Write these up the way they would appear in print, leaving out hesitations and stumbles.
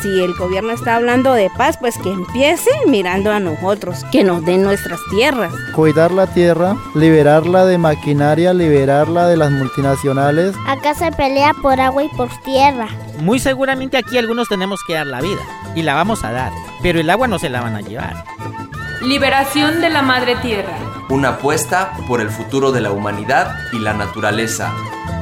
si el gobierno está hablando de paz, pues que empiece mirando a nosotros, que nos den nuestras tierras. Cuidar la tierra, liberarla de maquinaria, liberarla de las multinacionales. Acá se pelea por agua y por tierra. Muy seguramente aquí algunos tenemos que dar la vida, y la vamos a dar, pero el agua no se la van a llevar. Liberación de la madre tierra. Una apuesta por el futuro de la humanidad y la naturaleza.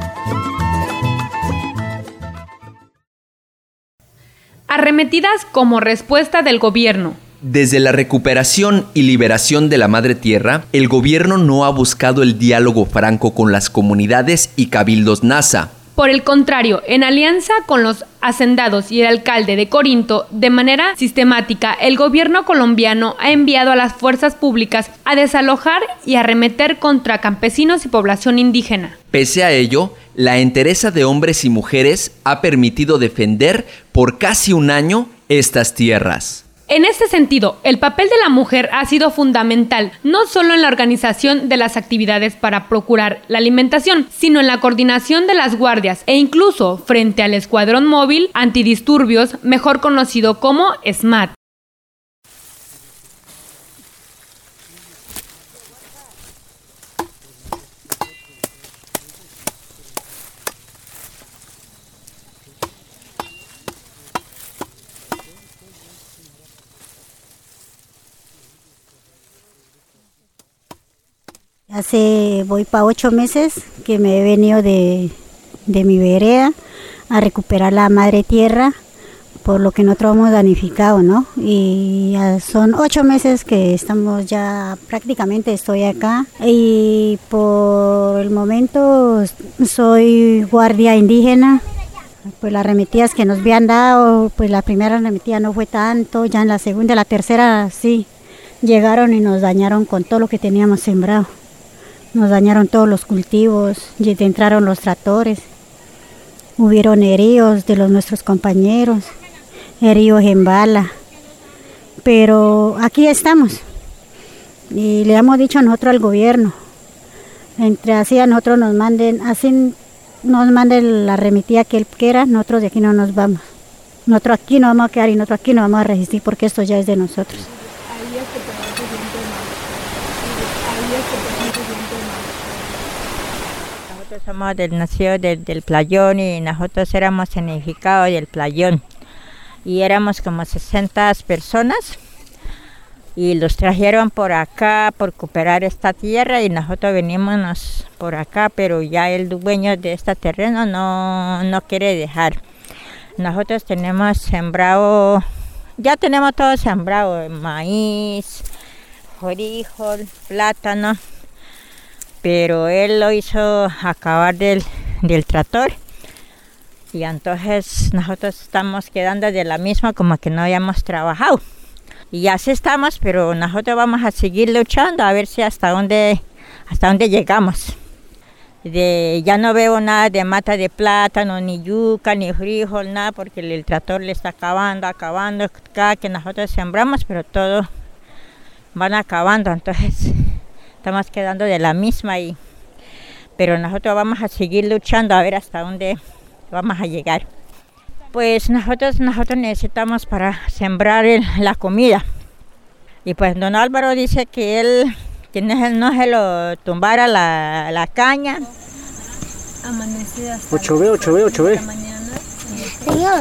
Arremetidas como respuesta del gobierno. Desde la recuperación y liberación de la madre tierra, el gobierno no ha buscado el diálogo franco con las comunidades y cabildos NASA. Por el contrario, en alianza con los hacendados y el alcalde de Corinto, de manera sistemática, el gobierno colombiano ha enviado a las fuerzas públicas a desalojar y arremeter contra campesinos y población indígena. Pese a ello, la entereza de hombres y mujeres ha permitido defender por casi un año estas tierras. En este sentido, el papel de la mujer ha sido fundamental, no solo en la organización de las actividades para procurar la alimentación, sino en la coordinación de las guardias e incluso frente al Escuadrón Móvil Antidisturbios, mejor conocido como SMAT. Voy para 8 meses que me he venido de mi vereda a recuperar la madre tierra, por lo que nosotros hemos danificado, ¿no? Y ya son 8 meses que estamos ya, prácticamente estoy acá, y por el momento soy guardia indígena. Pues las arremetidas que nos habían dado, pues la primera arremetida no fue tanto, ya en la segunda, la tercera sí, llegaron y nos dañaron con todo lo que teníamos sembrado. Nos dañaron todos los cultivos, y entraron los tractores, hubieron heridos de nuestros compañeros, heridos en bala, pero aquí estamos y le hemos dicho a nosotros al gobierno, entre así a nosotros nos manden la remitida que él quiera, nosotros de aquí no nos vamos, nosotros aquí no vamos a quedar y nosotros aquí no vamos a resistir porque esto ya es de nosotros. Nosotros somos nacidos del Playón y nosotros éramos significados del Playón y éramos como 60 personas y los trajeron por acá por recuperar esta tierra y nosotros venimos por acá, pero ya el dueño de este terreno no quiere dejar. Nosotros tenemos sembrado, ya tenemos todo sembrado, maíz, frijol, plátano, pero él lo hizo acabar del tractor y entonces nosotros estamos quedando de la misma como que no habíamos trabajado y así estamos, pero nosotros vamos a seguir luchando a ver si hasta dónde llegamos. Ya no veo nada de mata de plátano, ni yuca, ni frijol, nada, porque el tractor le está acabando, cada que nosotros sembramos, pero todo van acabando, entonces estamos quedando de la misma pero nosotros vamos a seguir luchando a ver hasta dónde vamos a llegar. Pues nosotros necesitamos para sembrar la comida. Y pues don Álvaro dice que él no se lo tumbara la caña. Amanecida hasta 8B. Señor.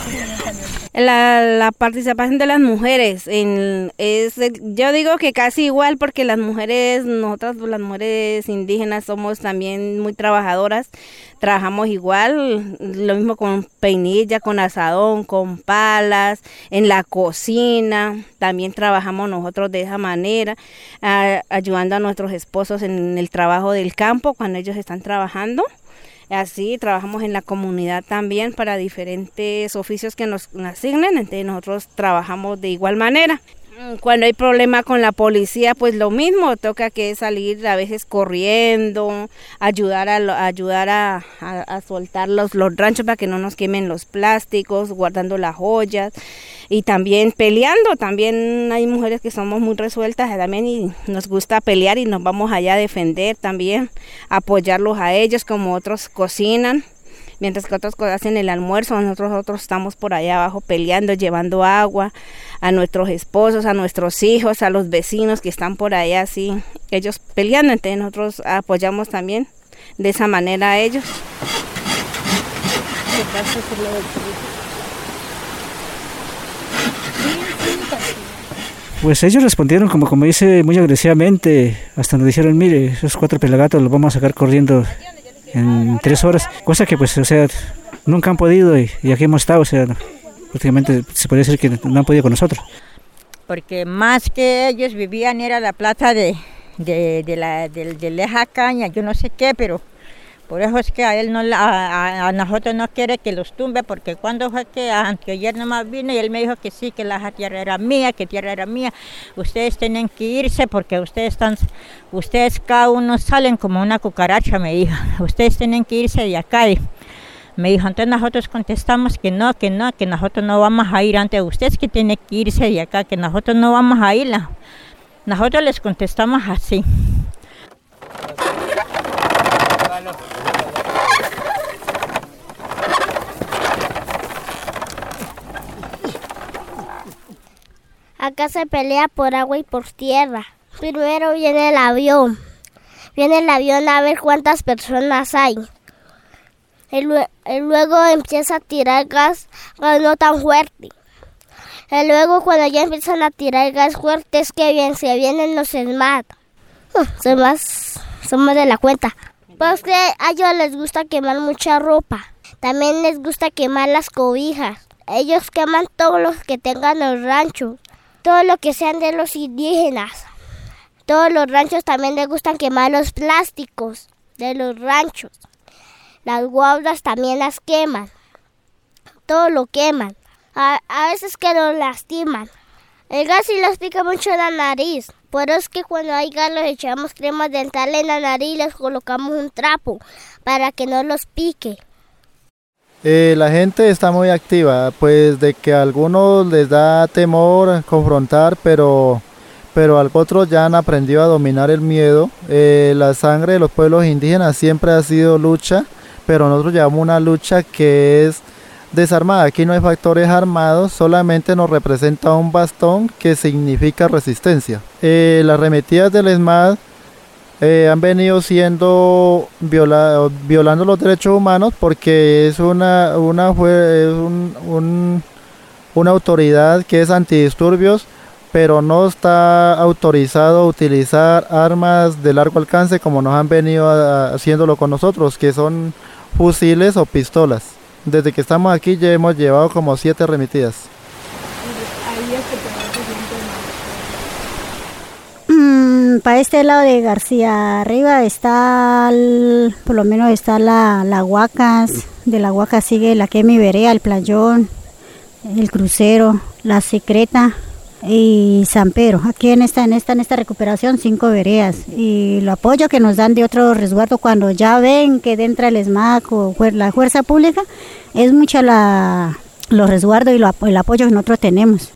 La participación de las mujeres yo digo que casi igual, porque nosotras las mujeres indígenas somos también muy trabajadoras, trabajamos igual, lo mismo con peinilla, con asadón, con palas, en la cocina, también trabajamos nosotros de esa manera, ayudando a nuestros esposos en el trabajo del campo cuando ellos están trabajando. Así trabajamos en la comunidad también para diferentes oficios que nos asignen, entonces nosotros trabajamos de igual manera. Cuando hay problema con la policía, pues lo mismo, toca que salir a veces corriendo, ayudar a soltar los ranchos para que no nos quemen los plásticos, guardando las joyas y también peleando. También hay mujeres que somos muy resueltas también y nos gusta pelear y nos vamos allá a defender también, apoyarlos a ellos como otros cocinan. Mientras que otros hacen el almuerzo, nosotros estamos por allá abajo peleando, llevando agua a nuestros esposos, a nuestros hijos, a los vecinos que están por allá, así, ellos peleando, entonces nosotros apoyamos también de esa manera a ellos. Pues ellos respondieron como dice, muy agresivamente, hasta nos dijeron, mire, esos 4 pelagatos los vamos a sacar corriendo en 3 horas, cosa que pues, o sea, nunca han podido y aquí hemos estado, o sea, prácticamente se podría decir que no han podido con nosotros. Porque más que ellos vivían era la plata de leja caña, yo no sé qué, pero por eso es que a él a nosotros no quiere que los tumbe, porque cuando fue que anteayer nomás vino y él me dijo que sí, que la tierra era mía, ustedes tienen que irse porque ustedes cada uno salen como una cucaracha, me dijo, ustedes tienen que irse de acá. Me dijo, entonces nosotros contestamos que nosotros no vamos a ir, antes ustedes que tienen que irse de acá, que nosotros no vamos a ir. Nosotros les contestamos así. Acá se pelea por agua y por tierra. Primero viene el avión. Viene el avión a ver cuántas personas hay. Y luego empieza a tirar gas no tan fuerte. Y luego cuando ya empiezan a tirar gas fuerte es que se vienen los SMAT. Son más de la cuenta. Pues que a ellos les gusta quemar mucha ropa. También les gusta quemar las cobijas. Ellos queman todos los que tengan los ranchos. Todo lo que sean de los indígenas. Todos los ranchos también les gustan quemar los plásticos de los ranchos. Las guaguas también las queman. Todo lo queman. A veces que nos lastiman. El gas sí los pica mucho en la nariz. Por eso es que cuando hay gas les echamos crema dental en la nariz y les colocamos un trapo para que no los pique. La gente está muy activa, pues de que a algunos les da temor confrontar, pero a otros ya han aprendido a dominar el miedo. La sangre de los pueblos indígenas siempre ha sido lucha, pero nosotros llevamos una lucha que es desarmada. Aquí no hay factores armados, solamente nos representa un bastón que significa resistencia. Las arremetidas del ESMAD han venido siendo violando los derechos humanos porque es una autoridad que es antidisturbios, pero no está autorizado a utilizar armas de largo alcance como nos han venido haciéndolo con nosotros, que son fusiles o pistolas. Desde que estamos aquí ya hemos llevado como 7 arremetidas. Para este lado de García arriba está, por lo menos está la Huacas, de la Huacas sigue la Quemi Berea, el Playón, el Crucero, la Secreta y San Pedro. Aquí en esta recuperación 5 veredas y el apoyo que nos dan de otro resguardo cuando ya ven que entra el SMAC o la fuerza pública, es mucho los resguardos y el apoyo que nosotros tenemos.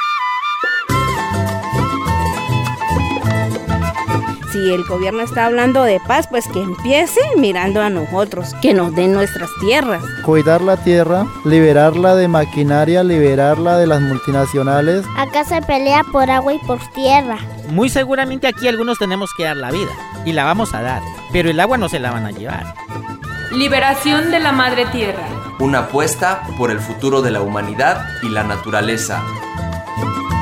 Si el gobierno está hablando de paz, pues que empiece mirando a nosotros, que nos den nuestras tierras. Cuidar la tierra, liberarla de maquinaria, liberarla de las multinacionales. Acá se pelea por agua y por tierra. Muy seguramente aquí algunos tenemos que dar la vida, y la vamos a dar, pero el agua no se la van a llevar. Liberación de la Madre Tierra. Una apuesta por el futuro de la humanidad y la naturaleza.